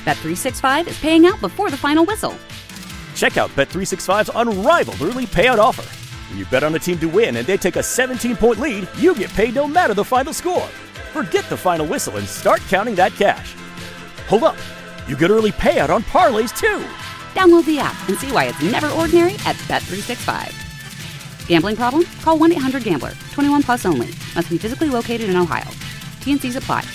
Bet365 is paying out before the final whistle. Check out Bet365's unrivaled early payout offer. When you bet on a team to win and they take a 17-point lead, you get paid no matter the final score. Forget the final whistle and start counting that cash. Hold up. You get early payout on parlays, too. Download the app and see why it's never ordinary at Bet365. Gambling problem? Call 1-800-GAMBLER. 21 plus only. Must be physically located in Ohio. T&Cs apply.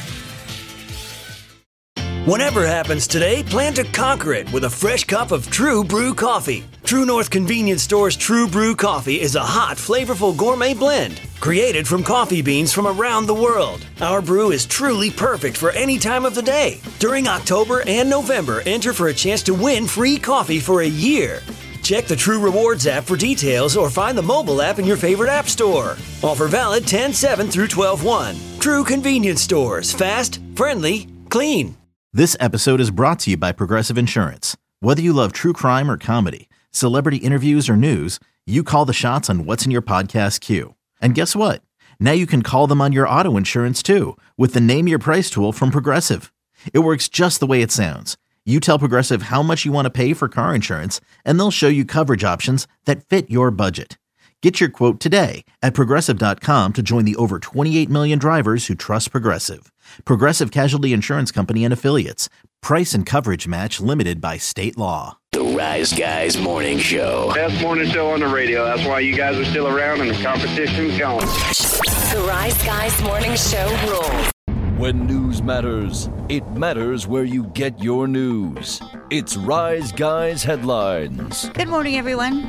Whatever happens today, plan to conquer it with a fresh cup of True Brew coffee. True North Convenience Store's True Brew coffee is a hot, flavorful gourmet blend created from coffee beans from around the world. Our brew is truly perfect for any time of the day. During October and November, enter for a chance to win free coffee for a year. Check the True Rewards app for details or find the mobile app in your favorite app store. Offer valid 10/7 through 12/1. True Convenience Stores. Fast, friendly, clean. This episode is brought to you by Progressive Insurance. Whether you love true crime or comedy, celebrity interviews or news, you call the shots on what's in your podcast queue. And guess what? Now you can call them on your auto insurance too with the Name Your Price tool from Progressive. It works just the way it sounds. You tell Progressive how much you want to pay for car insurance, and they'll show you coverage options that fit your budget. Get your quote today at Progressive.com to join the over 28 million drivers who trust Progressive. Progressive Casualty Insurance Company and Affiliates. Price and coverage match limited by state law. The Rise Guys Morning Show. Best morning show on the radio. That's why you guys are still around and the competition's going. The Rise Guys Morning Show rules. When news matters, it matters where you get your news. It's Rise Guys Headlines. Good morning, everyone.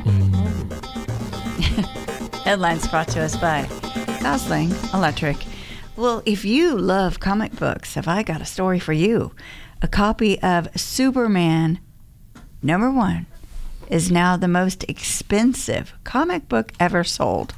Headlines brought to us by Gosling Electric. Well, if you love comic books, have I got a story for you. A copy of Superman #1 is now the most expensive comic book ever sold.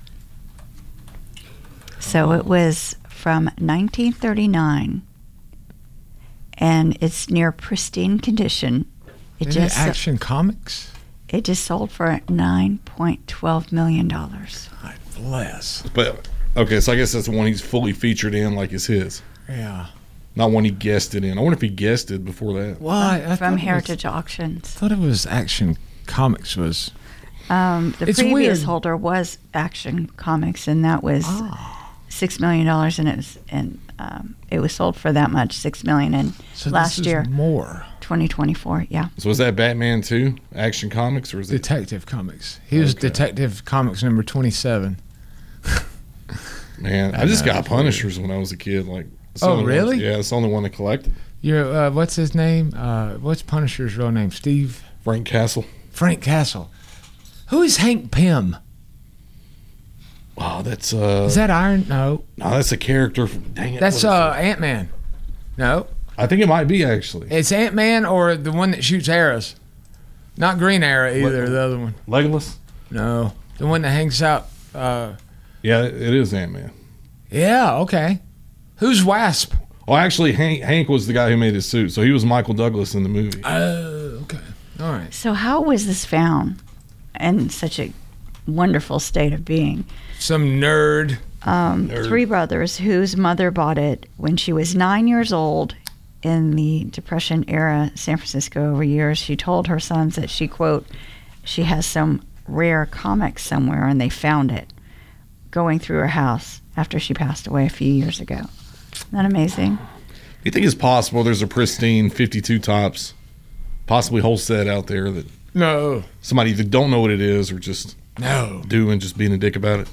So it was from 1939, and it's near pristine condition. Action Comics? It just sold for $9.12 million. God bless. But okay, so I guess that's the one he's fully featured in, like it's his. Yeah. Not one he guested in. I wonder if he guested before that. Well, I from Heritage Auctions. I thought it was Action Comics was. The it's previous weird. holder was Action Comics, and that was $6 million, and it was sold for that much, $6 million, and So last this is year, more 2024, yeah. So was that Batman too? Action Comics, or was it Detective Comics? He was Detective Comics number 27. Man, I just got Punishers when I was a kid. Like, really? Yeah, it's the only one I collected. You're what's his name? What's Punisher's real name? Frank Castle. Frank Castle. Who is Hank Pym? Wow, that's Is that Iron? No, that's a character. Dang it, that's Ant-Man. No, I think it might be actually. it's Ant-Man or the one that shoots arrows. Not Green Arrow either. The other one. Legolas. No, the one that hangs out. Yeah, it is Ant-Man. Yeah. Okay. Who's Wasp? Oh, actually, Hank was the guy who made his suit, so he was Michael Douglas in the movie. Oh, okay. All right. So how was this found in such a wonderful state of being? Some nerd. Three brothers whose mother bought it when she was 9 years old in the Depression era San Francisco over years. She told her sons that she, quote, she has some rare comics somewhere, and they found it going through her house after she passed away a few years ago. Isn't that amazing? You think it's possible there's a pristine 52 tops, possibly whole set out there that No. somebody either don't know what it is or just No. do and just being a dick about it?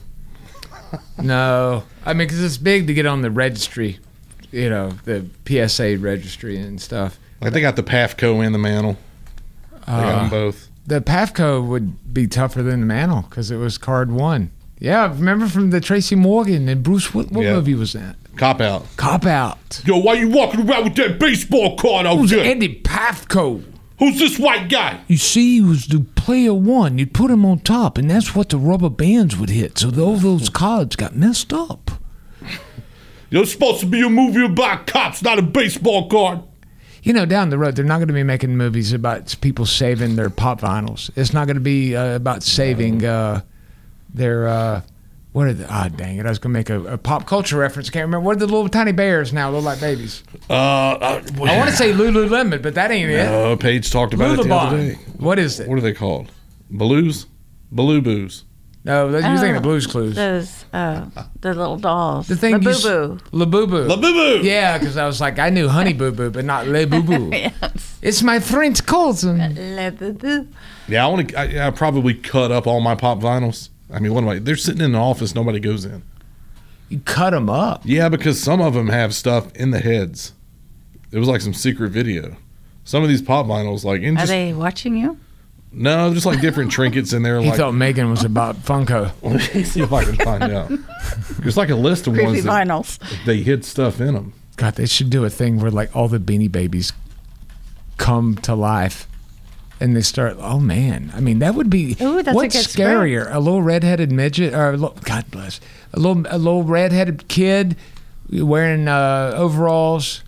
No. I mean, because it's big to get on the registry, the PSA registry and stuff. Like they got the PAFCO and the Mantle. They got them both. The PAFCO would be tougher than the Mantle because it was card 1. Yeah, remember from the Tracy Morgan and Bruce, what movie was that? Cop Out. Cop Out. Yo, why you walking around with that baseball card out Who's there? Andy Pafko? Who's this white guy? You see, he was the player 1. You'd put him on top, and that's what the rubber bands would hit. So all those cards got messed up. You're supposed to be a movie about cops, not a baseball card. Down the road, they're not going to be making movies about people saving their pop vinyls. It's not going to be about saving their What are the? Ah, dang it! I was gonna make a pop culture reference. I can't remember. What are the little tiny bears now? Look like babies. I want to say Lululemon, but that ain't it. Paige talked about it the other day. What is it? What are they called? Balloos? Baloo-boos. No, you're thinking of Blue's Clues. Those, the little dolls. The thing Labubu. Labubu. Labubu. Yeah, because I was like, I knew Honey Boo Boo, but not Le Boo Boo. Yes. It's my French cousin. Labubu. Yeah, I probably cut up all my pop vinyls. I mean, what am I? They're sitting in an office. Nobody goes in. You cut them up. Yeah, because some of them have stuff in the heads. It was like some secret video. Some of these pop vinyls, like, Are they watching you? No, just like different trinkets in there. He like, thought Megan was about Funko. Let me see if I can find out. There's like a list of Creepy ones that vinyls. they hid stuff in them. God, they should do a thing where like all the Beanie Babies come to life. And they start, oh man. I mean, that would be, Ooh, that's what's a good scarier? spread. A little redheaded midget, or God bless, a little redheaded kid wearing overalls,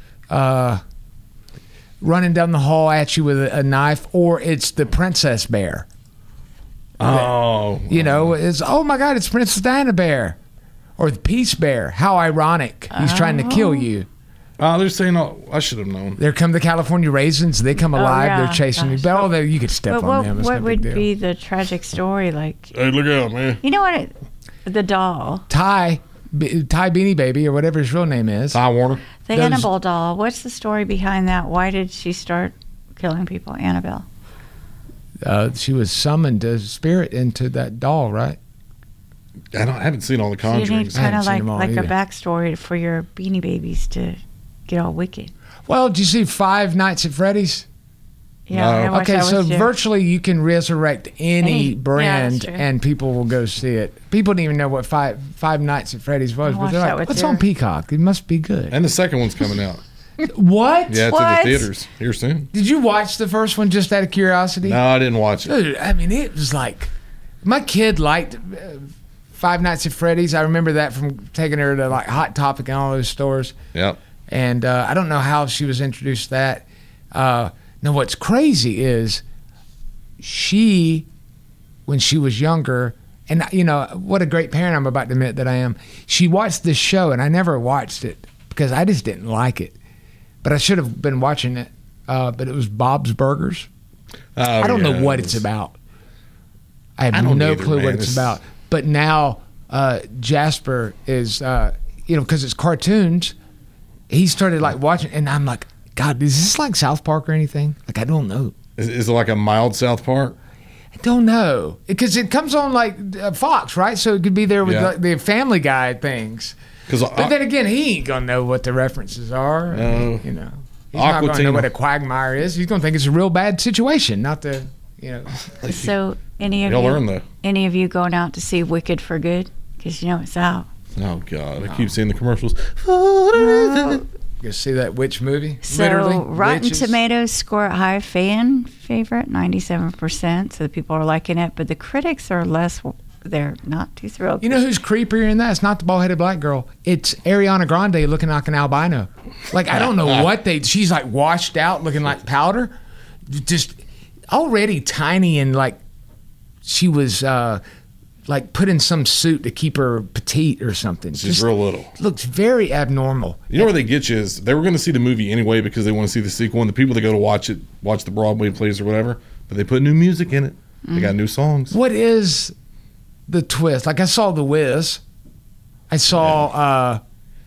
running down the hall at you with a knife, or it's the Princess Bear. Oh. You know, it's, oh my God, it's Princess Diana Bear. Or the Peace Bear. How ironic. He's trying to kill you. They're saying, I should have known. There come the California Raisins. They come alive. yeah. They're chasing you. But although you could step on them. It's What no would big deal. be the tragic story? Like, Hey, look out, man. you know what? The doll, Ty Beanie Baby, or whatever his real name is. Ty Warner. the Annabelle doll. What's the story behind that? Why did she start killing people? Annabelle. She was summoned as spirit into that doll, right? I haven't seen all the So you Conjurings. need kind of seen them all like a either. backstory for your Beanie Babies to get all wicked. Well, did you see Five Nights at Freddy's? Yeah. I watched Okay, that so with you. virtually you can resurrect any brand that's true. and people will go see it. People didn't even know what Five Nights at Freddy's was, I but watched they're that like, with what's your- on Peacock? It must be good. And the second one's coming out. What? Yeah, it's What? in the theaters here soon. Did you watch the first one just out of curiosity? No, I didn't watch it. Dude, I mean, it was like, my kid liked Five Nights at Freddy's. I remember that from taking her to like Hot Topic and all those stores. Yep. And I don't know how she was introduced to that. Now, what's crazy is she, when she was younger, and you know, what a great parent I'm about to admit that I am, she watched this show, and I never watched it because I just didn't like it. But I should have been watching it. But it was Bob's Burgers. Oh, I don't know yeah, what it it's was- about. I have I don't no either, clue man. what it's It's- about. But now Jasper is, because it's cartoons, he started like watching, and I'm like, God, is this like South Park or anything? Like, I don't know. Is it like a mild South Park? I don't know. Because it comes on like Fox, right? So it could be there with Yeah. like, the Family Guy things. But then again, he ain't going to know what the references are. No. You know. He's not going to know what a quagmire is. He's going to think it's a real bad situation, not the, So any of You'll you, learn, though. any of you going out to see Wicked for Good? Because you know it's out. Oh, God. I keep seeing the commercials. You see that witch movie? So Literally. Rotten Witches. Tomatoes score it high, fan favorite 97%. So the people are liking it, but the critics are less. They're not too thrilled. You know who's creepier in that? It's not the bald-headed black girl. It's Ariana Grande looking like an albino. Like, I don't know what she's like washed out looking like powder. Just already tiny and like she was like put in some suit to keep her petite or something. She's Just real little. looks very abnormal. You know where they get you is they were going to see the movie anyway because they want to see the sequel, and the people that go to watch the Broadway plays or whatever, but they put new music in it. They got new songs. What is the twist? Like, I saw The Wiz. I saw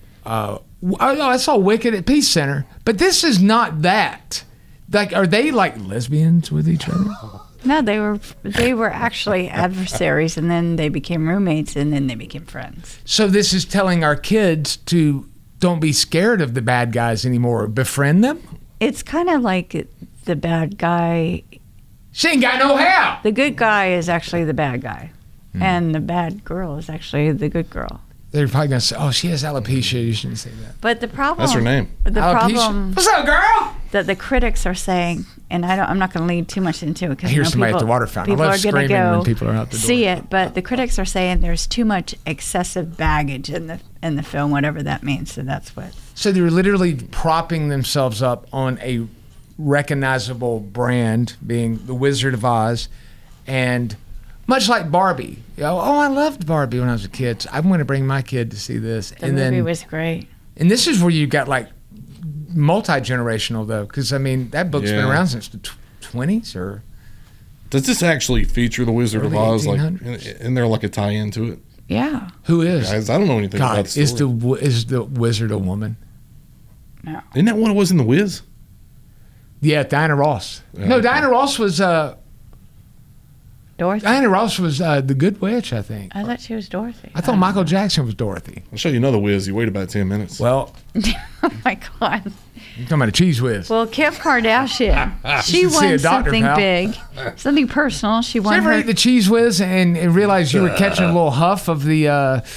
I saw Wicked at Peace Center, but this is not that. Like, are they like lesbians with each other? No, they were actually adversaries, and then they became roommates, and then they became friends. So this is telling our kids to don't be scared of the bad guys anymore. Befriend them. It's kind of like the bad guy. She ain't got no hair. The good guy is actually the bad guy, and the bad girl is actually the good girl. They're probably gonna say, "Oh, she has alopecia. You shouldn't say that." But the problem. That's her name. The Alopecia. problem. What's up, girl? That the critics are saying, and I'm not going to lead too much into it because I hear somebody at the water fountain. I People love are going to screaming go when people are out the door. see it, but the critics are saying there's too much excessive baggage in the film, whatever that means. So that's what. So they're literally propping themselves up on a recognizable brand, being the Wizard of Oz, and Much like Barbie. I loved Barbie when I was a kid. So I'm going to bring my kid to see this. The movie was great. And this is where you got like multi-generational though, because I mean that book's been around since the 20s or. Does this actually feature the Wizard of Oz? 1800s? Like, in there like a tie-in to it? Yeah. Who is? Guys, I don't know anything about the story. Is the wizard a woman? No. Isn't that what it was in The Wiz? Yeah, Diana Ross. No, Diana Ross was Dorothy. Diana Ross was the Good Witch, I think. I thought she was Dorothy. I thought Michael Jackson was Dorothy. I'll show you another Wiz. You wait about 10 minutes. Well, Oh my God. you're talking about a cheese whiz. Well, Kim Kardashian, she should see a won doctor, something pal. big, something personal. She Did won you ever her. eat the cheese whiz and realize you were catching a little huff of the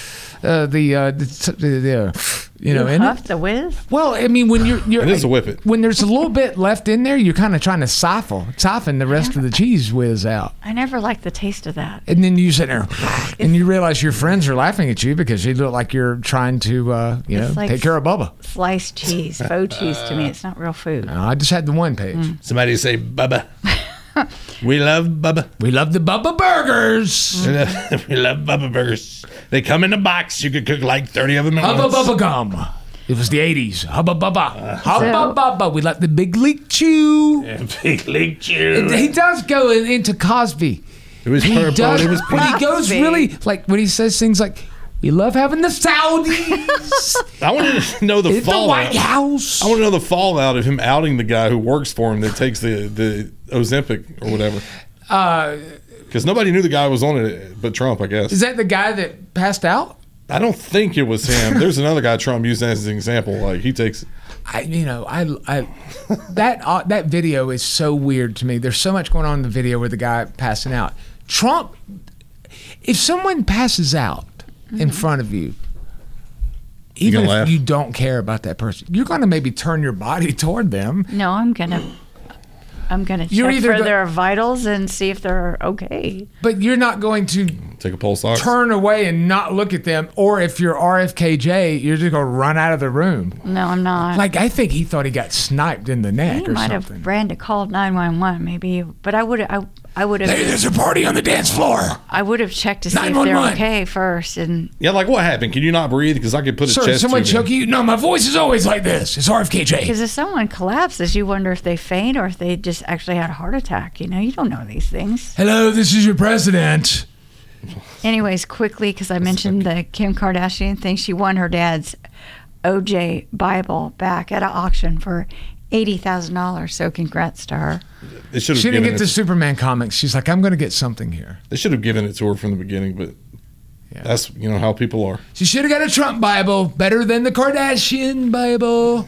you know, in huffed it? the whiz? Well, I mean, when you're It is a whippet. when there's a little bit left in there, you're kind of trying to siphon the rest of the cheese whiz out. I never liked the taste of that. And then you sit there, and you realize your friends are laughing at you because you look like you're trying to, It's like take care of Bubba. Sliced cheese, faux cheese to me. It's not real food. I just had the one page. Somebody say Bubba. We love Bubba. We love the Bubba burgers. We love Bubba burgers. They come in a box. You could cook like 30 of them at Hubba once. Bubba Gum. It was the 80s. Hubba Bubba. Hubba Bubba. We like the Big League Chew. Big League Chew. He does go into Cosby. It was He purple. does, It was but he pink. goes really, like, when he says things like, we love having the Saudis. I want to know the It's the fallout. White House. I want to know the fallout of him outing the guy who works for him that takes the Ozempic or whatever. Because nobody knew the guy was on it but Trump, I guess. Is that the guy that passed out? I don't think it was him. There's another guy Trump used as an example. Like he takes. That video is so weird to me. There's so much going on in the video with the guy passing out. Trump, if someone passes out in front of you, even if laugh? you don't care about that person, you're going to maybe turn your body toward them. No, I'm gonna You're check either for go- their vitals and see if they're okay. But you're not going to Take a pulse ox. turn away and not look at them. Or if you're RFKJ, you're just going to run out of the room. No, I'm not. Like, I think he thought he got sniped in the neck he or might something. have ran to call 911, maybe. But I would have. Hey, there's a party on the dance floor. I would have checked to see if they're 911. okay first. And Yeah, like what happened? Can you not breathe? Because I could put a Sir, chest someone tube in. choke you? No, my voice is always like this. It's RFKJ. because if someone collapses, you wonder if they faint or if they just actually had a heart attack. You know, you don't know these things. Hello, this is your president. Anyways, quickly, because I mentioned the Kim Kardashian thing, she won her dad's OJ Bible back at an auction for $80,000. So congrats to her. They should She have didn't given get the it. Superman comics. She's like, I'm going to get something here. They should have given it to her from the beginning, but that's how people are. She should have got a Trump Bible, better than the Kardashian Bible.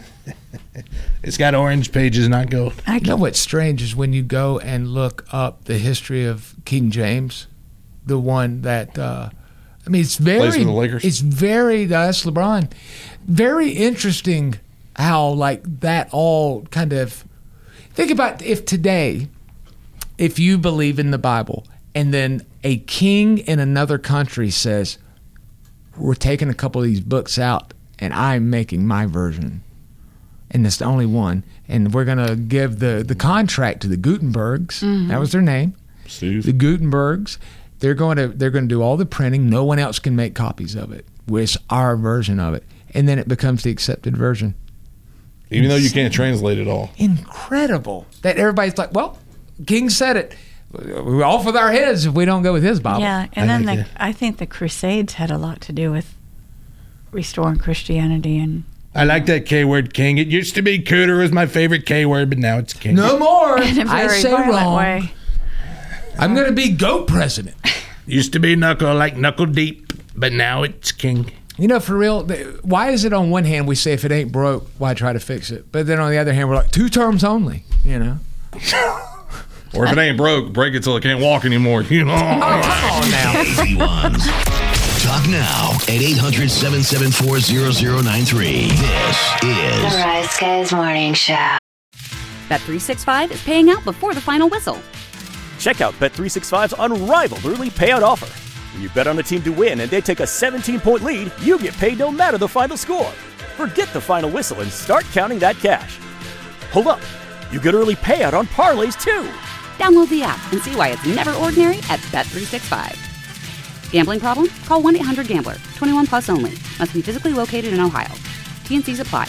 It's got orange pages, not gold. You know what's strange is when you go and look up the history of King James, the one that, it's very, Plays for the Lakers. it's very, that's LeBron, very interesting how like that all kind of, think about if today, if you believe in the Bible and then a king in another country says, we're taking a couple of these books out and I'm making my version. And it's the only one. And we're going to give the contract to the Gutenbergs. Mm-hmm. That was their name. Steve. The Gutenbergs. They're going to do all the printing. No one else can make copies of it. It's our version of it. And then it becomes the accepted version. Even though you can't translate it all. Incredible. That everybody's like, well, King said it. We're off with our heads if we don't go with his Bible. Yeah, and I think the Crusades had a lot to do with restoring Christianity and. I like that K word, king. It used to be cooter was my favorite K word, but now it's king. No more. In a I very say violent wrong. way. I'm going to be goat president. Used to be knuckle deep, but now it's king. You know, for real, why is it on one hand we say if it ain't broke, why try to fix it? But then on the other hand, we're like, 2 terms only, you know? Or if it ain't broke, break it till it can't walk anymore. You know. Come on now. Easy ones. Talk now at 800-774-0093. This is The Rise Guys Morning Show. Bet365 is paying out before the final whistle. Check out Bet365's unrivaled early payout offer. When you bet on a team to win and they take a 17-point lead, you get paid no matter the final score. Forget the final whistle and start counting that cash. Hold up. You get early payout on parlays too. Download the app and see why it's never ordinary at Bet365. Gambling problem? Call 1-800-GAMBLER. 21 plus only. Must be physically located in Ohio. T&Cs apply.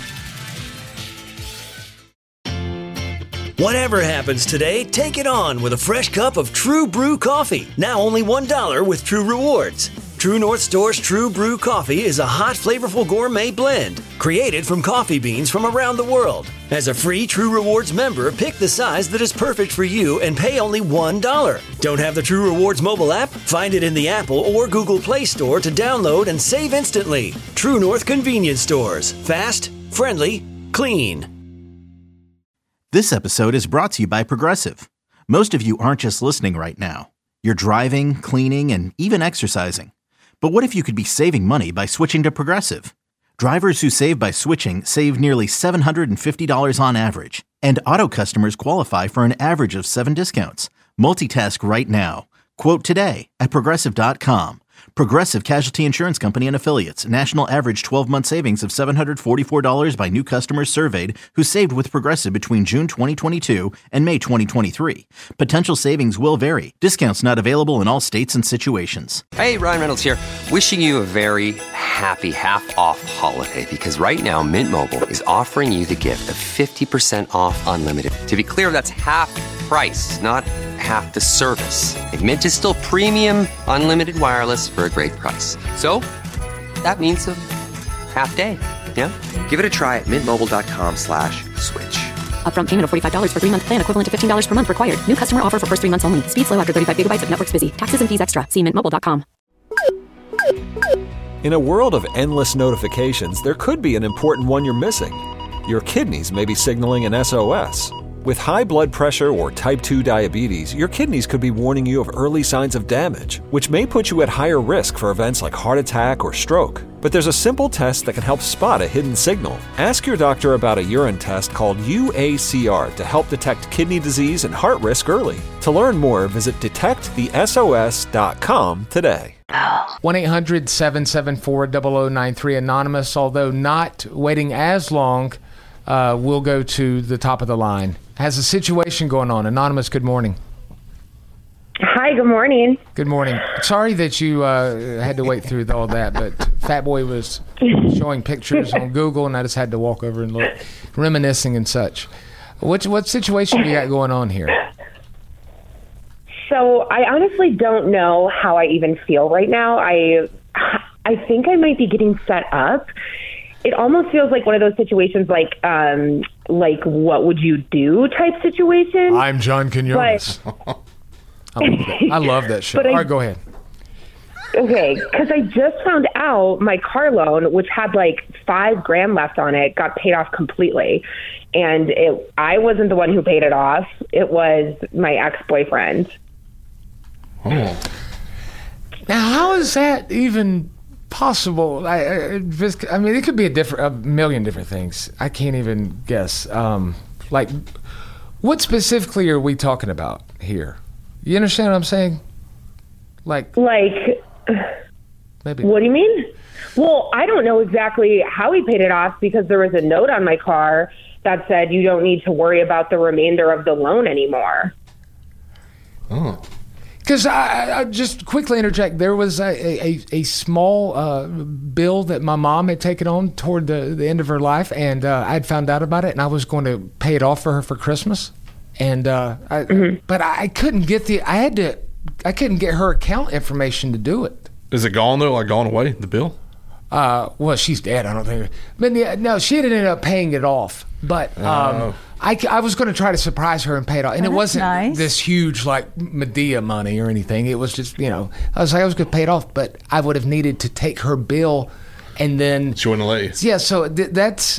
Whatever happens today, take it on with a fresh cup of True Brew coffee. Now only $1 with True Rewards. True North Store's True Brew coffee is a hot, flavorful gourmet blend created from coffee beans from around the world. As a free True Rewards member, pick the size that is perfect for you and pay only $1. Don't have the True Rewards mobile app? Find it in the Apple or Google Play Store to download and save instantly. True North Convenience Stores. Fast, friendly, clean. This episode is brought to you by Progressive. Most of you aren't just listening right now. You're driving, cleaning, and even exercising. But what if you could be saving money by switching to Progressive? Drivers who save by switching save nearly $750 on average. And auto customers qualify for an average of 7 discounts. Multitask right now. Quote today at Progressive.com. Progressive Casualty Insurance Company and Affiliates. National average 12-month savings of $744 by new customers surveyed who saved with Progressive between June 2022 and May 2023. Potential savings will vary. Discounts not available in all states and situations. Hey, Ryan Reynolds here. Wishing you a very happy half-off holiday because right now Mint Mobile is offering you the gift of 50% off unlimited. To be clear, that's half price, not half the service. Like Mint is still premium, unlimited wireless for a great price. So, that means a half day, yeah? Give it a try at mintmobile.com/switch. Upfront payment of $45 for 3-month plan, equivalent to $15 per month required. New customer offer for first 3 months only. Speed slow after 35 gigabytes if network's busy. Taxes and fees extra. See mintmobile.com. In a world of endless notifications, there could be an important one you're missing. Your kidneys may be signaling an SOS. With high blood pressure or type 2 diabetes, your kidneys could be warning you of early signs of damage, which may put you at higher risk for events like heart attack or stroke. But there's a simple test that can help spot a hidden signal. Ask your doctor about a urine test called UACR to help detect kidney disease and heart risk early. To learn more, visit detectthesos.com today. 1-800-774-0093 Anonymous, although not waiting as long, we'll go to the top of the line. Has a situation going on. Anonymous, good morning. Hi, good morning. Good morning. Sorry that you had to wait through all that, but Fat Boy was showing pictures on Google, and I just had to walk over and look, reminiscing and such. What situation you got going on here? So I honestly don't know how I even feel right now. I think I might be getting set up. It almost feels like one of those situations like what would you do type situation. I'm John Quinones. I love that show. All right, go ahead. Okay, because I just found out my car loan, which had like $5,000 left on it, got paid off completely. And I wasn't the one who paid it off. It was my ex-boyfriend. Oh. Now, how is that even possible? I mean, it could be a million different things. I can't even guess. Like, what specifically are we talking about here? You understand what I'm saying? Like, maybe. What do you mean? Well, I don't know exactly how he paid it off because there was a note on my car that said you don't need to worry about the remainder of the loan anymore. Oh. Because I just quickly interject, there was a small bill that my mom had taken on toward the end of her life, and I'd found out about it, and I was going to pay it off for her for Christmas, and but I couldn't get I couldn't get her account information to do it. Is it gone though? Like gone away? The bill? Well, she's dead. I don't think. But no, she ended up paying it off. But I was going to try to surprise her and pay it off, and it wasn't this huge like Medea money or anything. It was just I was going to pay it off, but I would have needed to take her bill, and then she wouldn't let you. Yeah, so that's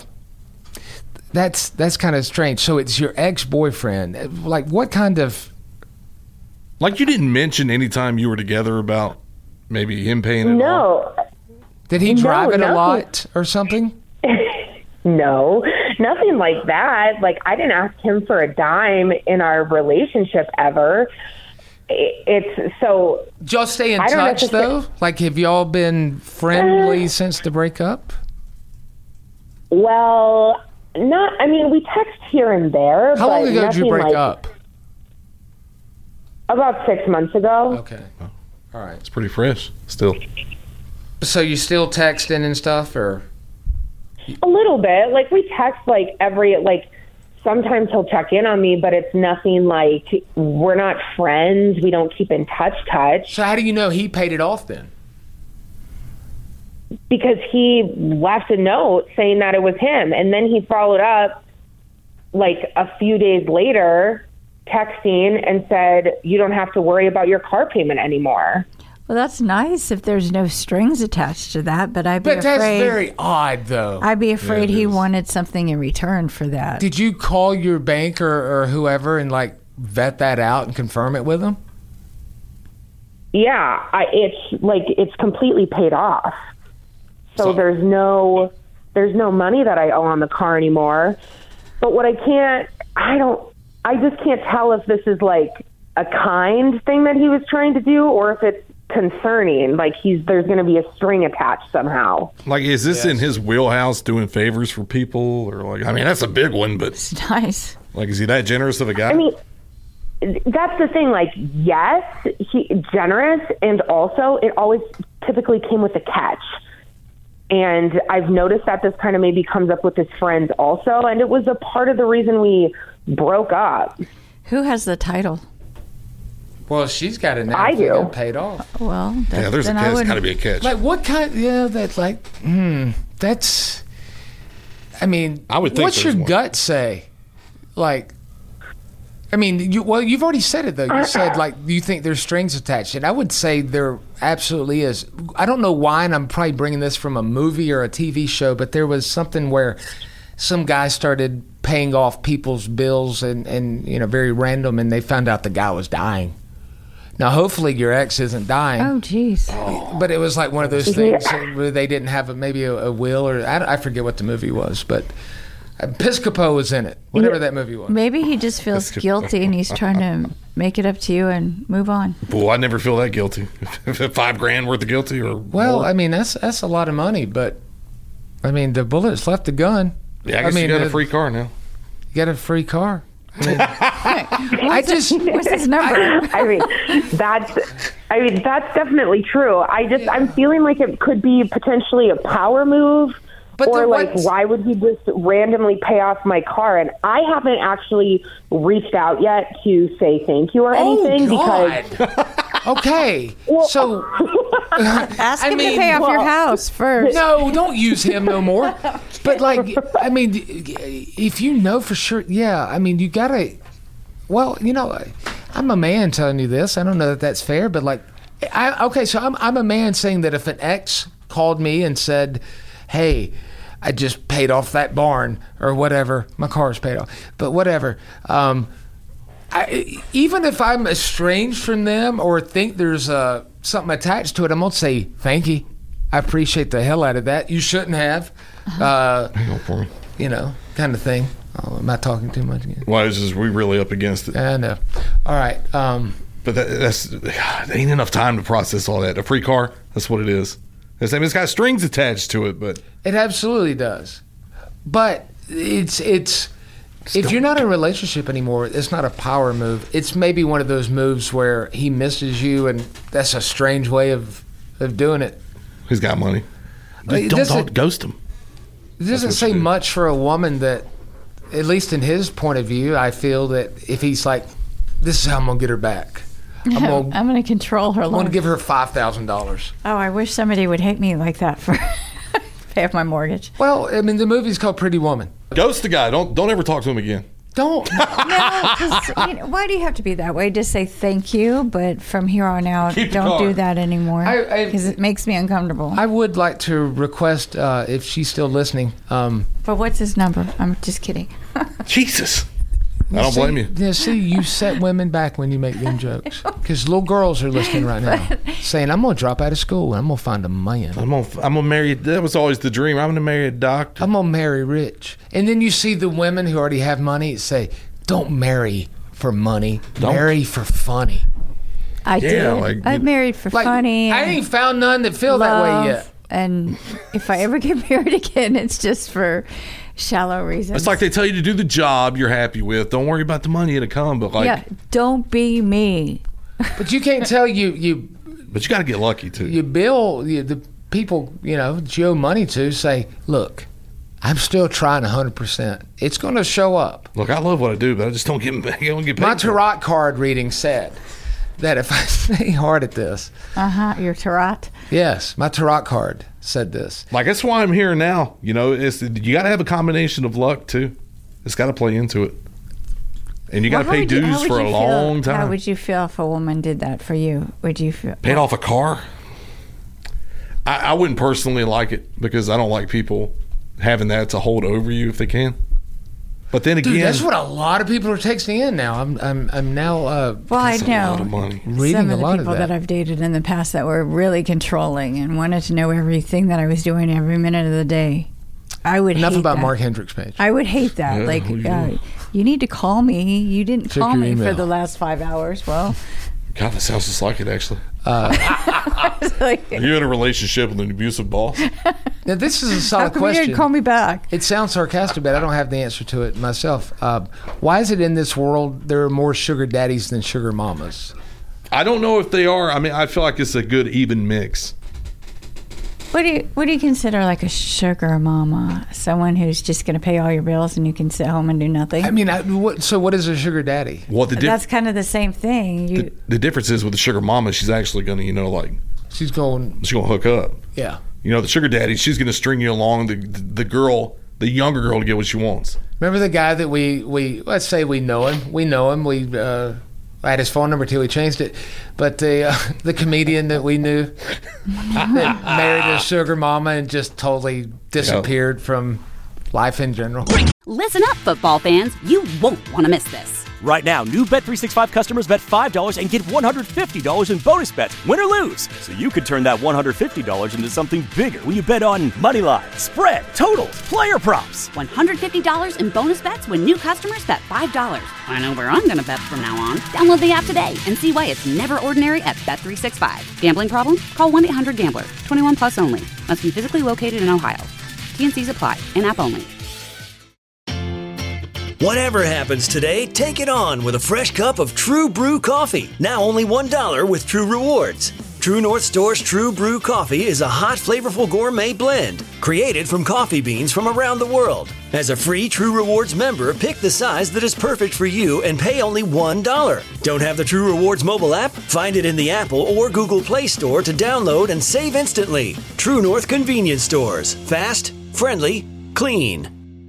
kind of strange. So it's your ex-boyfriend. Like, what kind of? Like, you didn't mention any time you were together about maybe him paying it off? Did he drive it a lot or something? No, nothing like that. Like, I didn't ask him for a dime in our relationship ever. It's so. Did y'all stay in touch though? Like, have y'all been friendly since the breakup? Well, not. I mean, we text here and there. How long ago did you break up? About 6 months ago. Okay. All right. It's pretty fresh still. So you still texting and stuff, or? A little bit. Like, we text, like, sometimes he'll check in on me, but it's nothing like, we're not friends. We don't keep in touch. So how do you know he paid it off then? Because he left a note saying that it was him. And then he followed up, like, a few days later, texting and said, you don't have to worry about your car payment anymore. Well, that's nice if there's no strings attached to that, but I'd be But afraid. that's very odd, though. I'd be afraid he wanted something in return for that. Did you call your bank or whoever and like vet that out and confirm it with them? Yeah, it's completely paid off. So there's no money that I owe on the car anymore. But what I just can't tell if this is like a kind thing that he was trying to do or if it's concerning, like there's going to be a string attached somehow. Like, is this in his wheelhouse, doing favors for people, or like? I mean, that's a big one, but it's nice. Like, is he that generous of a guy? I mean, that's the thing. Like, yes, he generous, and also it always typically came with a catch. And I've noticed that this kind of maybe comes up with his friends also, and it was a part of the reason we broke up. Who has the title? Well, she's got it now. I do. Got paid off. Well, yeah, there's a catch. There's got to be a catch. Like what kind? Yeah, that's like. That's. I mean, I would think what's your gut say? Like, I mean, you've already said it though. You said like you think there's strings attached, and I would say there absolutely is. I don't know why, and I'm probably bringing this from a movie or a TV show, but there was something where some guy started paying off people's bills and you know, very random, and they found out the guy was dying. Now, hopefully your ex isn't dying. Oh, jeez. But it was like one of those things where they didn't have maybe a will, or I forget what the movie was, but Piscopo was in it, whatever that movie was. Maybe he just feels guilty and he's trying to make it up to you and move on. Well, I never feel that guilty. $5,000 worth of guilty, or well, more. I mean that's a lot of money, but I mean the bullets left the gun. Yeah, I guess you got a free car now. You got a free car. I mean, what's his number? I mean, that's definitely true. I'm feeling like it could be potentially a power move, or like, why would he just randomly pay off my car? And I haven't actually reached out yet to say thank you or anything because. Okay, so ask him to pay off your house first. No, don't use him no more. But like, I mean, if you know for sure, yeah. I mean, you gotta. Well, you know, I'm a man telling you this. I don't know that that's fair, but like, so I'm a man saying that if an ex called me and said, "Hey, I just paid off that barn or whatever, my car's paid off, but whatever." Even if I'm estranged from them or think there's something attached to it, I'm going to say, thank you. I appreciate the hell out of that. You shouldn't have. Hang on for me. You know, kind of thing. Oh, am I talking too much again? Why is we really up against it? I know. All right. But there ain't enough time to process all that. A free car, that's what it is. I mean, it's got strings attached to it, but... It absolutely does. But it's if you're not in a relationship anymore, it's not a power move. It's maybe one of those moves where he misses you, and that's a strange way of doing it. He's got money. Don't ghost him. It doesn't say much for a woman that, at least in his point of view, I feel that if he's like, this is how I'm going to get her back. I'm going to control her life. I'm going to give her $5,000. Oh, I wish somebody would hate me like that for pay off my mortgage. Well, I mean, the movie's called Pretty Woman. Ghost the guy. Don't ever talk to him again. Don't. No, because why do you have to be that way? Just say thank you, but from here on out, don't do that anymore because it makes me uncomfortable. I would like to request, if she's still listening. But what's his number? I'm just kidding. Jesus. I don't blame you. Yeah, see, you set women back when you make them jokes. Because little girls are listening right now, saying, "I'm gonna drop out of school and I'm gonna find a man. I'm gonna marry." That was always the dream. I'm gonna marry a doctor. I'm gonna marry rich. And then you see the women who already have money say, "Don't marry for money. Marry for funny." I did. I married for funny. I ain't found none that feel that way yet. And if I ever get married again, it's just for shallow reasons. It's like they tell you to do the job you're happy with. Don't worry about the money it'll come. But like, don't be me. But you can't tell you. But you got to get lucky too. You bill the people that you owe money to. Say, look, I'm still trying 100%. It's going to show up. Look, I love what I do, but I just don't get paid. My tarot card reading said that if I stay hard at this. Your tarot? Yes, my tarot card said this. Like, that's why I'm here now. You got to have a combination of luck too. It's got to play into it. And you got to pay dues for a long time. How would you feel if a woman did that for you? Would you feel paid off a car? I wouldn't personally like it because I don't like people having that to hold over you if they can. But then again, that's what a lot of people are texting in now. I'm now. Well, I know. A lot of money. Reading some of a lot the people of that. that I've dated in the past that were really controlling and wanted to know everything that I was doing every minute of the day. I would Enough hate about that. Mark Hendricks page. I would hate that. Yeah, like, what are you you need to call me. You didn't Check call your me email. for the last 5 hours. Well, God, that sounds just like it, actually. like, Are you in a relationship with an abusive boss? Now, this is a how solid come you question. didn't call me back? It sounds sarcastic, but I don't have the answer to it myself. Why is it in this world there are more sugar daddies than sugar mamas? I don't know if they are. I mean, I feel like it's a good, even mix. What do you consider like a sugar mama? Someone who's just going to pay all your bills and you can sit home and do nothing? I mean, so what is a sugar daddy? Well, That's kind of the same thing. The difference is with the sugar mama, she's actually going to, she's going to hook up. Yeah. The sugar daddy, she's going to string you along, the younger girl, to get what she wants. Remember the guy that we let's say we know him. We know him. I had his phone number till we changed it. But the comedian that we knew that married a sugar mama and just totally disappeared from life in general. Listen up, football fans. You won't want to miss this. Right now, new Bet365 customers bet $5 and get $150 in bonus bets, win or lose. So you could turn that $150 into something bigger when you bet on money line, spread, totals, player props. $150 in bonus bets when new customers bet $5. I know where I'm going to bet from now on. Download the app today and see why it's never ordinary at Bet365. Gambling problem? Call 1-800-GAMBLER. 21 plus only. Must be physically located in Ohio. T&Cs apply. In-app only. Whatever happens today, take it on with a fresh cup of True Brew coffee. Now only $1 with True Rewards. True North Store's True Brew coffee is a hot, flavorful gourmet blend created from coffee beans from around the world. As a free True Rewards member, pick the size that is perfect for you and pay only $1. Don't have the True Rewards mobile app? Find it in the Apple or Google Play Store to download and save instantly. True North Convenience Stores. Fast, friendly, clean.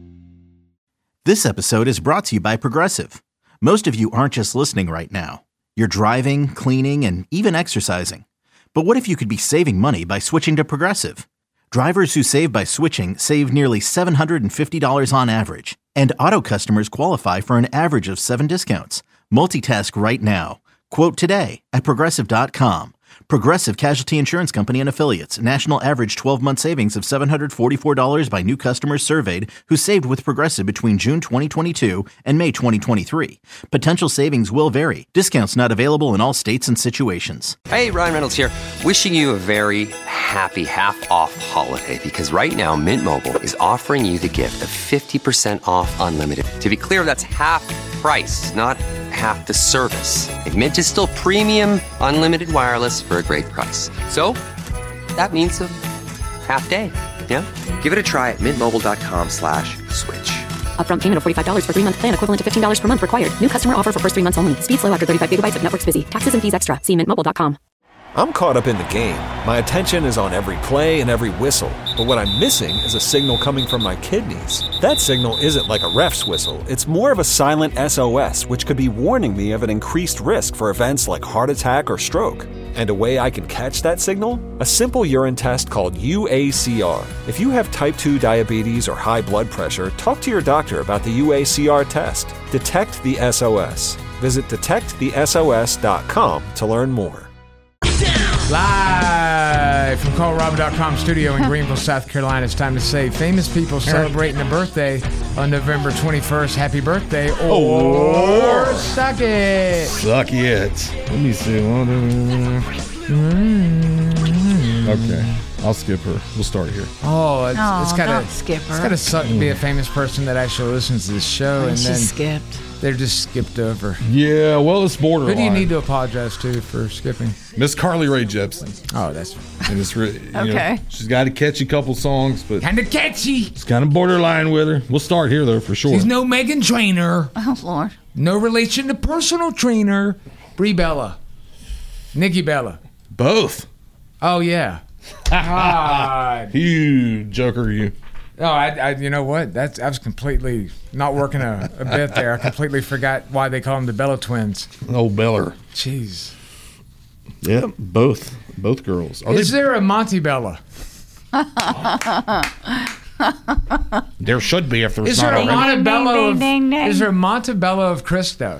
This episode is brought to you by Progressive. Most of you aren't just listening right now. You're driving, cleaning, and even exercising. But what if you could be saving money by switching to Progressive? Drivers who save by switching save nearly $750 on average. And auto customers qualify for an average of 7 discounts. Multitask right now. Quote today at Progressive.com. Progressive Casualty Insurance Company and Affiliates. National average 12-month savings of $744 by new customers surveyed who saved with Progressive between June 2022 and May 2023. Potential savings will vary. Discounts not available in all states and situations. Hey, Ryan Reynolds here. Wishing you a very happy half-off holiday because right now Mint Mobile is offering you the gift of 50% off unlimited. To be clear, that's half price, not half the service. And Mint is still premium unlimited wireless for a great price. So that means a half day. Yeah? Give it a try at mintmobile.com/switch. Upfront payment of $45 for 3-month plan equivalent to $15 per month required. New customer offer for first 3 months only. Speed slow after 35 gigabytes if network's busy. Taxes and fees extra. See mintmobile.com. I'm caught up in the game. My attention is on every play and every whistle. But what I'm missing is a signal coming from my kidneys. That signal isn't like a ref's whistle. It's more of a silent SOS, which could be warning me of an increased risk for events like heart attack or stroke. And a way I can catch that signal? A simple urine test called UACR. If you have type 2 diabetes or high blood pressure, talk to your doctor about the UACR test. Detect the SOS. Visit detectthesos.com to learn more. Live from CallRobin.com studio in Greenville, South Carolina. It's time to say famous people celebrating a birthday on November 21st. Happy birthday or suck it. Suck it. Let me see. Okay, I'll skip her. We'll start here. Oh, it's don't kind of skip her. It's kind of suck to be a famous person that actually listens to this show, and she then skipped. They're just skipped over. Yeah, well, it's borderline. Who do you need to apologize to for skipping? Miss Carly Rae Jepsen. Oh, that's and it's Okay. She's got a catchy couple songs, but kind of catchy. It's kind of borderline with her. We'll start here though for sure. She's no Meghan Trainor. Oh Lord. No relation to personal trainer. Brie Bella. Nikki Bella. Both. Oh yeah. God. You joker, you. Oh, I you know what? I was completely not working a bit there. I completely forgot why they call them the Bella twins. Old Beller. Jeez. Yeah, both girls. Is there a Monty Bella? There should be if there's Is not there a already. Montebello of, ding, ding. Is there a Montebello of Cristo?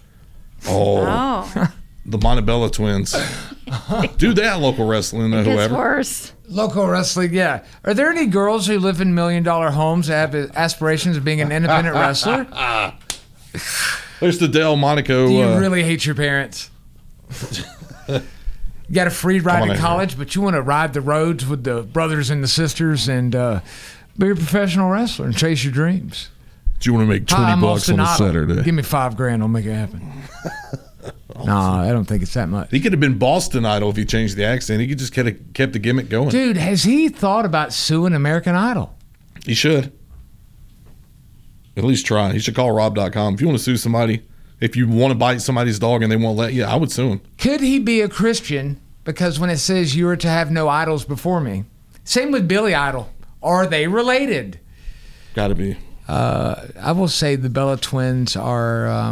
Oh. The Montebello twins. Do that, local wrestling, It gets whoever. worse. Local wrestling, yeah. Are there any girls who live in $1 million homes that have aspirations of being an independent wrestler? There's the Del Monaco. Do you really hate your parents? You got a free ride to college, but you want to ride the roads with the brothers and the sisters and be a professional wrestler and chase your dreams. Do you want to make $20 on a Saturday? Give me $5,000, I'll make it happen. No, I don't think it's that much. He could have been Boston Idol if he changed the accent. He could just kept the gimmick going. Dude, has he thought about suing American Idol? He should. At least try. He should call Rob.com. If you want to sue somebody, if you want to bite somebody's dog and they won't let you, I would sue him. Could he be a Christian? Because when it says you are to have no idols before me. Same with Billy Idol. Are they related? Got to be. I will say the Bella twins are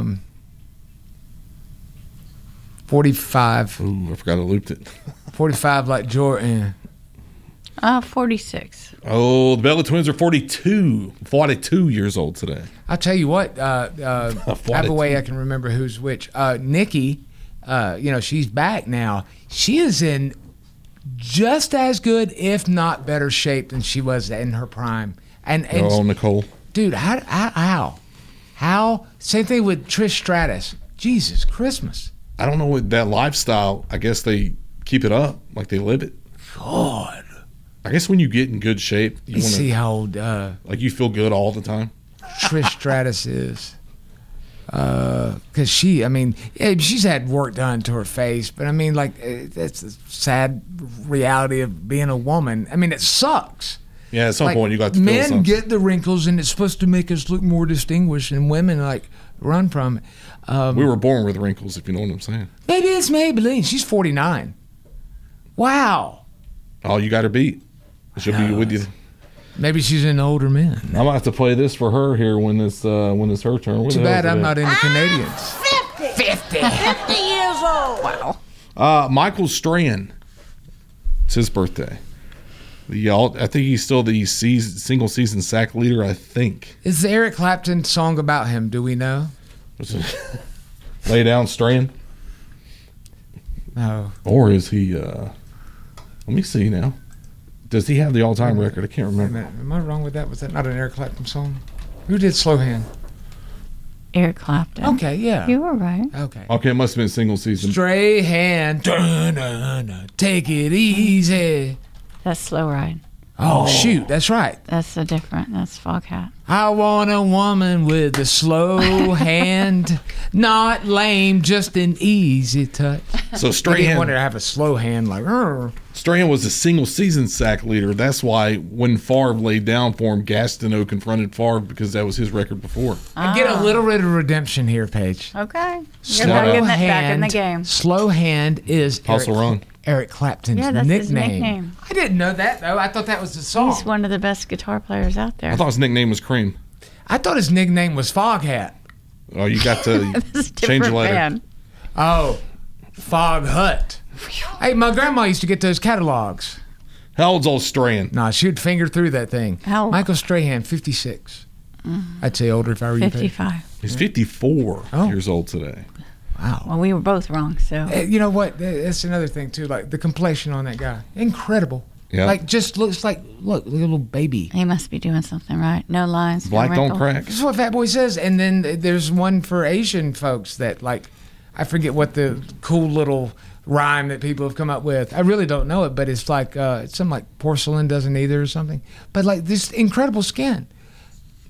45. Ooh, I forgot I looped it. 45 like Jordan. 46. Oh, the Bella twins are 42 years old today. I'll tell you what. I have a way I can remember who's which. Nikki, she's back now. She is in just as good, if not better shape than she was in her prime. And Nicole. Dude, how? Same thing with Trish Stratus. Jesus Christmas. I don't know what that lifestyle. I guess they keep it up, like they live it. God. I guess when you get in good shape, you see how old, like you feel good all the time. Trish Stratus is. Because she's had work done to her face, but that's the sad reality of being a woman. It sucks. Yeah, at some point you got to feel men something. get the wrinkles, and it's supposed to make us look more distinguished, and women run from it. We were born with wrinkles, if you know what I'm saying. Maybe it's Maybelline. She's 49. Wow. Oh, you got her beat. She'll be with you. Maybe she's into older men. I'm gonna have to play this for her here when it's her turn. Where Too bad I'm not into Canadians. 50 years old. Wow. Michael Strahan. It's his birthday. I think he's still the single season sack leader, I think. Is the Eric Clapton song about him? Do we know? Lay down, Strahan? No. Or is he, let me see now. Does he have the all-time record? I can't remember. Am I wrong with that? Was that not an Eric Clapton song? Who did Slow Hand? Eric Clapton. Okay, yeah. You were right. Okay. Okay, it must have been single season. Stray Hand. Dun-dun-dun, take it easy. That's Slow Ride. Oh, shoot. That's right. That's that's Foghat. I want a woman with a slow hand, not lame, just an easy touch. So I Strahan didn't want her to have a slow hand like. Strahan was a single season sack leader. That's why when Favre laid down for him, Gastineau confronted Favre because that was his record before. I get a little bit of redemption here, Paige. Okay. Slow You're back in the game. Slow Hand is Eric Clapton's that's nickname. his nickname. I didn't know that, though. I thought that was the song. He's one of the best guitar players out there. I thought his nickname was Cream. I thought his nickname was Foghat. Oh, you got to change your letter. Band. Oh, Fog Hut. Hey, my grandma used to get those catalogs. How old's old Strahan? Nah, she would finger through that thing. How old? Michael Strahan, 56. I'd say older if I were you. 55. He's 54 years old today. Wow. Well, we were both wrong, so. You know what? That's another thing, too. Like, the complexion on that guy. Incredible. Yeah. Like, just looks like, look, a little baby. He must be doing something right. No lines. Black no don't wrinkle. crack. This is what Fat Boy says. And then there's one for Asian folks that, like, I forget what the cool little rhyme that people have come up with. I really don't know it, but it's like, it's something like porcelain doesn't either or something. But, like, this incredible skin.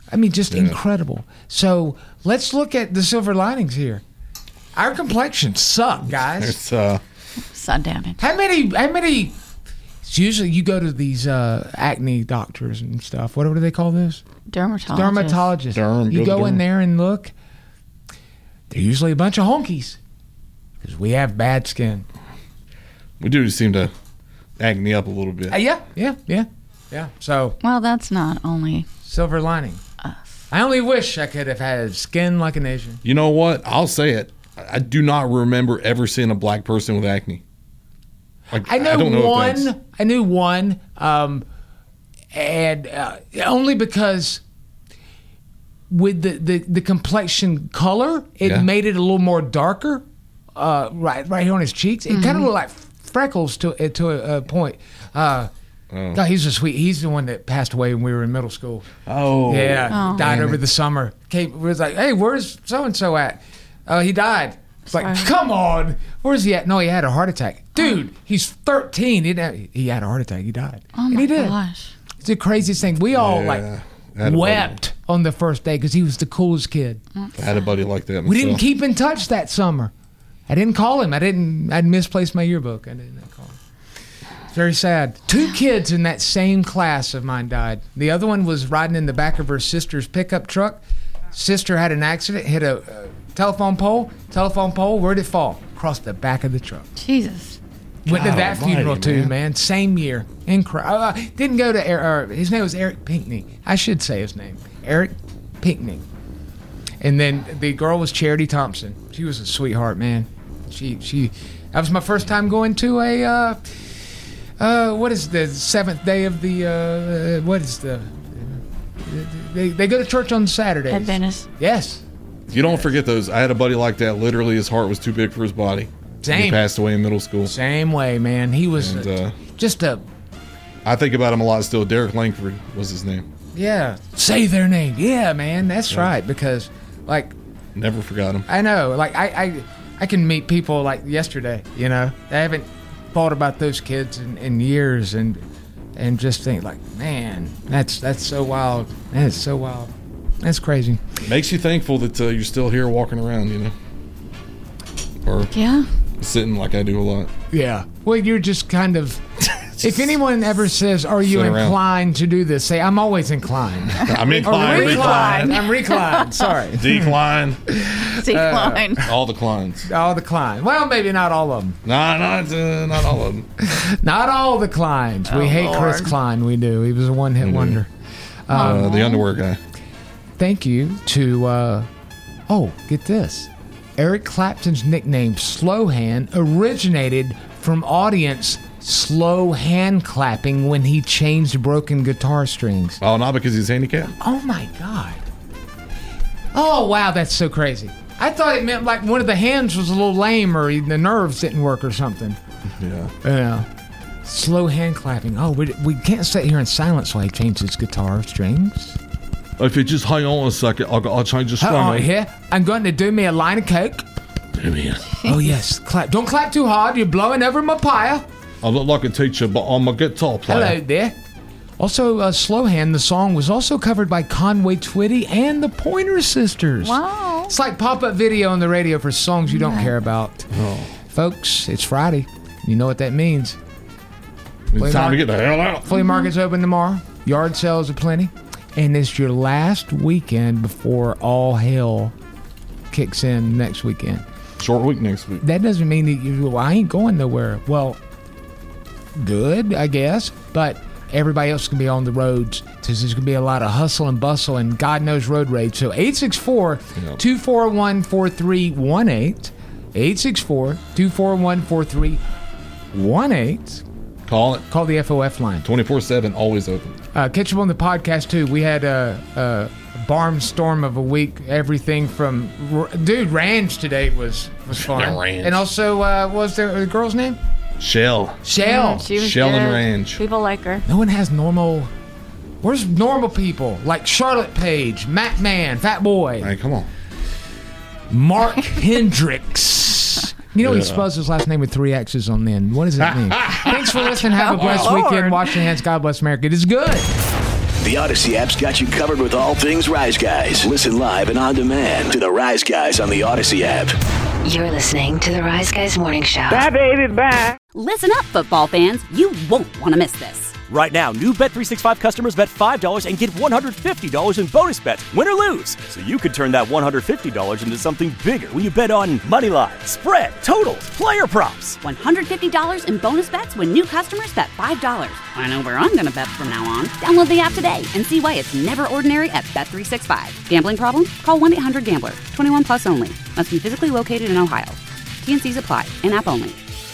I mean, just incredible. So let's look at the silver linings here. Our complexions suck, guys. Sun damage. How many? Usually you go to these acne doctors and stuff. What do they call this? Dermatologists. You go in there and look. They're usually a bunch of honkies because we have bad skin. We do seem to acne up a little bit. Yeah. So. Well, that's not only silver lining. I only wish I could have had skin like an Asian. You know what? I'll say it. I do not remember ever seeing a black person with acne. Like, I knew one, and only because with the complexion color, it made it a little more darker. Right here on his cheeks, it kind of looked like freckles to a point. God, he's a sweet. He's the one that passed away when we were in middle school. Oh, yeah, died over the summer. Was like, hey, where's so and so at? He died. It's like, come on, where's he at? No, he had a heart attack. Dude, he's 13. He had a heart attack. He died. Oh my gosh. It's the craziest thing. We all wept on the first day because he was the coolest kid. I had a buddy like that myself. We didn't keep in touch that summer. I didn't call him. I'd misplaced my yearbook. I didn't call him. It's very sad. 2 kids in that same class of mine died. The other one was riding in the back of her sister's pickup truck. Sister had an accident, hit a telephone pole. Telephone pole, where'd it fall? Across the back of the truck. Jesus. Went to that funeral too, man. Same year. Incredible. Didn't go to his name was Eric Pinkney. I should say his name. Eric Pinkney. And then the girl was Charity Thompson. She was a sweetheart, man. She that was my first time going to a what is the 7th day of the what is the they go to church on Saturdays. Adventist. Yes. You don't forget those. I had a buddy like that. Literally, his heart was too big for his body. Same. He passed away in middle school. Same way, man. He was just a. I think about him a lot still. Derek Langford was his name. Yeah. Say their name. Yeah, man. That's right. Because, like. Never forgot him. I know. Like, I can meet people like yesterday, you know. I haven't thought about those kids in years and just think, like, man, that's so wild. That's so wild. That's crazy. Makes you thankful that you're still here walking around, you know. Or sitting like I do a lot. Yeah. Well, you're just kind of. If anyone ever says, "Are you inclined to do this?" Say, "I'm always inclined." I'm inclined. Reclined. I'm reclined. Sorry. Decline. Decline. All declines. All decline. Well, maybe not all of them. No, not all of them. Not all the Kleins. We hate Lord. Chris Klein. We do. He was a one-hit wonder. The underwear guy. Thank you to. Get this. Eric Clapton's nickname Slow Hand originated from audience slow hand clapping when he changed broken guitar strings. Oh, not because he's handicapped? Oh my God. Oh wow, that's so crazy. I thought it meant like one of the hands was a little lame or the nerves didn't work or something. Yeah. Slow hand clapping. Oh, we can't sit here in silence while he changes his guitar strings. If you just hang on a second, I'll change the string. Oh, here. I'm going to do me a line of coke. Do me. Oh, yes. Clap. Don't clap too hard. You're blowing over my pyre. I look like a teacher, but I'm a guitar player. Hello there. Also, Slow Hand, the song, was also covered by Conway Twitty and the Pointer Sisters. Wow. It's like pop-up video on the radio for songs you don't care about. Oh. Folks, it's Friday. You know what that means. It's time to get the hell out. Flea market's open tomorrow. Yard sales are plenty. And it's your last weekend before all hell kicks in next weekend. Short week next week. That doesn't mean that I ain't going nowhere. Well, good, I guess. But everybody else can be on the roads. Because there's going to be a lot of hustle and bustle and God knows road rage. So 864-241-4318. 864-241-4318. Call it. Call the FOF line. 24/7, always open. Catch up on the podcast, too. We had a barnstorm of a week. Everything from... Dude, Ranch today was fun. Yeah, Ranch. And also, what was the girl's name? Shell. Shell. She was Shell good. and Ranch. People like her. No one has normal... Where's normal people? Like Charlotte Page, Matt Mann, Fat Boy. Hey, come on. Mark Hendricks. You know he spells his last name with 3 X's on the end. What does that mean? Thanks for listening. Have a blessed weekend. Wash your hands. God bless America. It is good. The Odyssey app's got you covered with all things Rise Guys. Listen live and on demand to the Rise Guys on the Odyssey app. You're listening to the Rise Guys Morning Show. Bye, baby, bye. Listen up, football fans. You won't want to miss this. Right now, new Bet365 customers bet $5 and get $150 in bonus bets, win or lose. So you could turn that $150 into something bigger when you bet on money line, spread, totals, player props. $150 in bonus bets when new customers bet $5. I know where I'm going to bet from now on. Download the app today and see why it's never ordinary at Bet365. Gambling problem? Call 1-800-GAMBLER. 21 plus only. Must be physically located in Ohio. T&Cs apply. In-app only.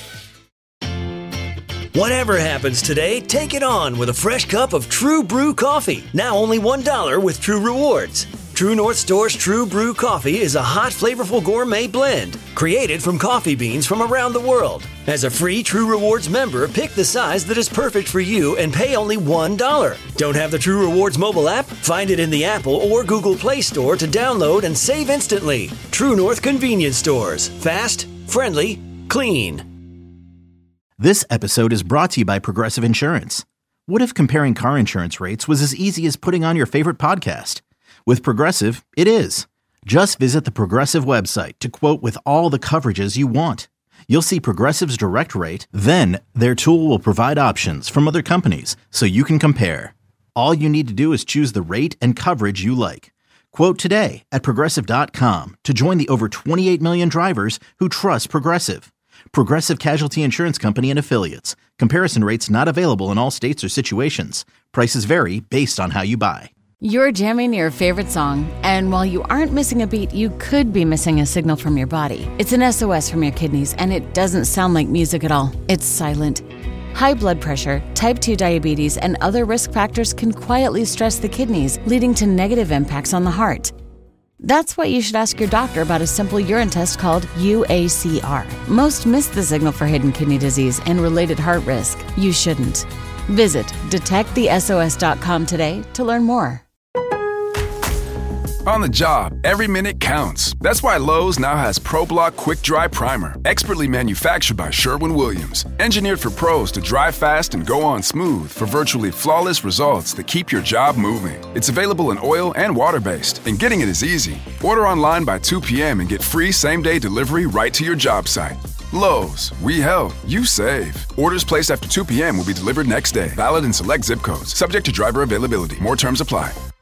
Whatever happens today, take it on with a fresh cup of True Brew coffee. Now only $1 with True Rewards. True North Store's True Brew coffee is a hot, flavorful gourmet blend created from coffee beans from around the world. As a free True Rewards member, pick the size that is perfect for you and pay only $1. Don't have the True Rewards mobile app? Find it in the Apple or Google Play Store to download and save instantly. True North Convenience Stores. Fast, friendly, clean. This episode is brought to you by Progressive Insurance. What if comparing car insurance rates was as easy as putting on your favorite podcast? With Progressive, it is. Just visit the Progressive website to quote with all the coverages you want. You'll see Progressive's direct rate, then their tool will provide options from other companies so you can compare. All you need to do is choose the rate and coverage you like. Quote today at Progressive.com to join the over 28 million drivers who trust Progressive. Progressive Casualty Insurance Company and Affiliates. Comparison rates not available in all states or situations. Prices vary based on how you buy. You're jamming your favorite song, and while you aren't missing a beat, you could be missing a signal from your body. It's an SOS from your kidneys, and it doesn't sound like music at all. It's silent. High blood pressure, type 2 diabetes, and other risk factors can quietly stress the kidneys, leading to negative impacts on the heart. That's why you should ask your doctor about a simple urine test called UACR. Most miss the signal for hidden kidney disease and related heart risk. You shouldn't. Visit detectthesos.com today to learn more. On the job, every minute counts. That's why Lowe's now has ProBlock Quick Dry Primer, expertly manufactured by Sherwin-Williams. Engineered for pros to dry fast and go on smooth for virtually flawless results that keep your job moving. It's available in oil and water-based, and getting it is easy. Order online by 2 p.m. and get free same-day delivery right to your job site. Lowe's, we help, you save. Orders placed after 2 p.m. will be delivered next day. Valid in select zip codes. Subject to driver availability. More terms apply.